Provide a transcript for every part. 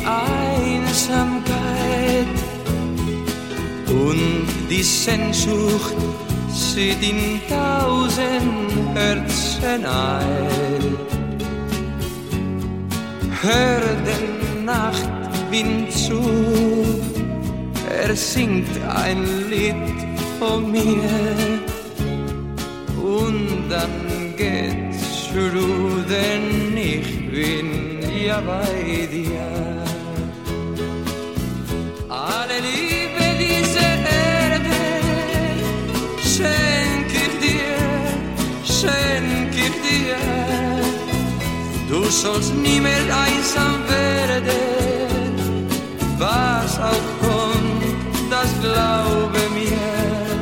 Einsamkeit und die Sehnsucht zieht in 1000 Herzen ein. Hör den Nachtwind zu, er singt ein Lied von mir und dann geht's schon, denn ich bin ja bei dir. Alle Liebe dieser Erde schenk ich dir. Du sollst nie mehr einsam werden, was auch kommt, das glaube mir.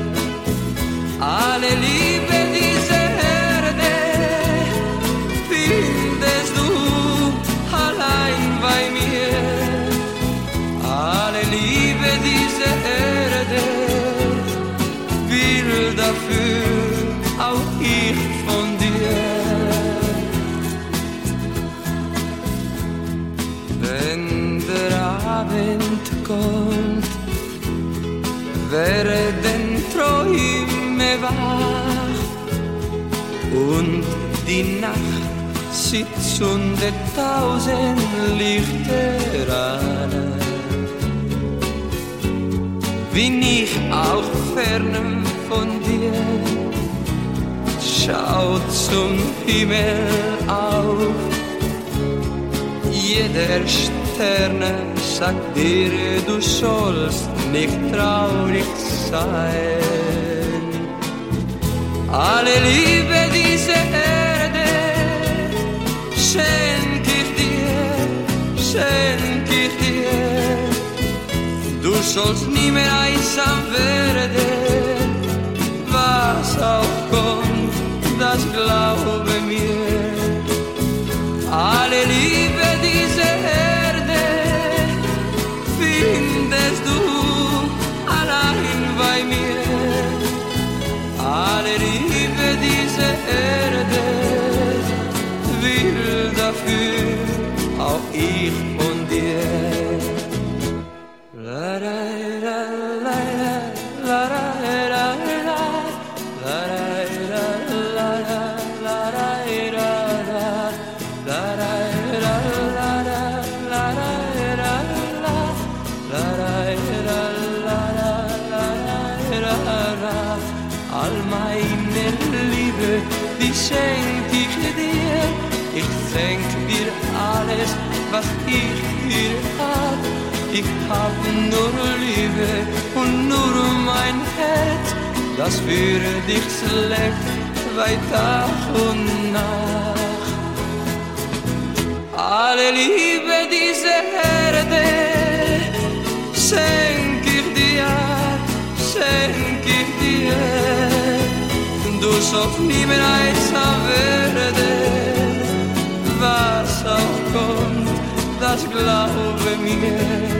Alle Liebe dieser Erde findest du allein bei mir. Alle Liebe dieser Erde will dafür auch ich von dir. Wenn der Abend kommt, werden Träume wach und die Nacht sitzt unter 1000 Lichter an. Bin ich auch fern von dir, schau zum Himmel auf. Jeder Sterne sagt dir, du sollst nicht traurig sein. Alle Liebe dieser Erde schenk ich dir. Du sollst nie mehr einsam werden, was auch kommt, das glaube mir. Alle Liebe dieser Erde findest du allein bei mir. Alle Liebe dieser Erde will dafür auch ich von dir. La la la la la la la la la la all meine Liebe, die schenk ich dir. Ich schenk dir alles, was ich dir hab. Ich hab nur Liebe und nur mein Herz, das für dich schlägt bei Tag und Nacht. Alle Liebe dieser Erde schenk ich dir. Du sollst nie mehr einsam werden, was auch kommt, das glaube mir.